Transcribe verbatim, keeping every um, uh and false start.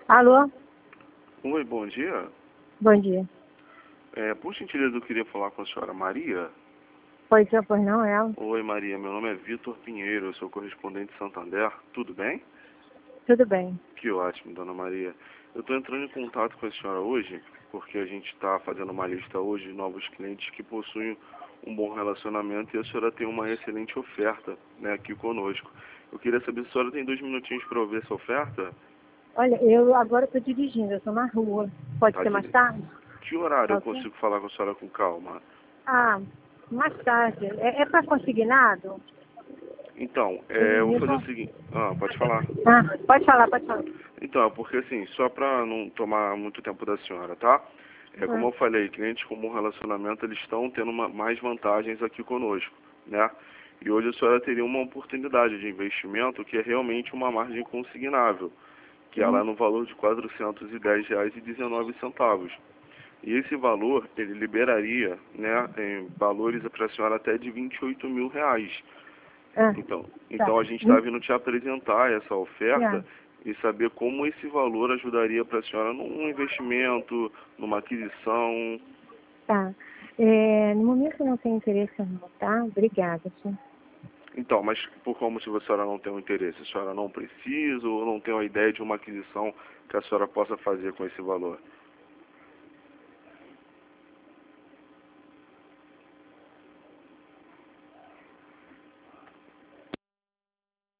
Alô? Oi, bom dia. Bom dia. É, por gentileza, eu queria falar com a senhora Maria. Pois é, pois não, ela? Oi, Maria, meu nome é Vitor Pinheiro, eu sou correspondente de Santander. Tudo bem? Tudo bem. Que ótimo, dona Maria. Eu estou entrando em contato com a senhora hoje, porque a gente está fazendo uma lista hoje de novos clientes que possuem um bom relacionamento e a senhora tem uma excelente oferta, né, aqui conosco. Eu queria saber se a senhora tem dois minutinhos para ouvir essa oferta? Olha, eu agora estou dirigindo, eu estou na rua. Pode Tá ser de... mais tarde? Que horário Tá eu ok? consigo falar com a senhora com calma? Ah, mais tarde. É, é para consignado? Então, é, eu vou Eu fazer o vou- seguinte... Ah, pode falar. Ah, pode falar, pode falar. Então, é porque assim, só para não tomar muito tempo da senhora, tá? É como Ah, eu falei, clientes com bom relacionamento, eles estão tendo uma, mais vantagens aqui conosco, né? E hoje a senhora teria uma oportunidade de investimento que é realmente uma margem consignável, que ela é sim, no valor de quatrocentos e dez reais e dezenove centavos. E esse valor, ele liberaria, né, em valores para a senhora até de vinte e oito mil reais. ah, Então, tá. então a gente está Hum, vindo te apresentar essa ah, oferta e saber como esse valor ajudaria para a senhora num investimento, numa aquisição. tá. É, no momento eu não tenho interesse não, tá? Obrigada, sim. Então, mas por como se a senhora não tem um interesse, a senhora não precisa ou não tem uma ideia de uma aquisição que a senhora possa fazer com esse valor?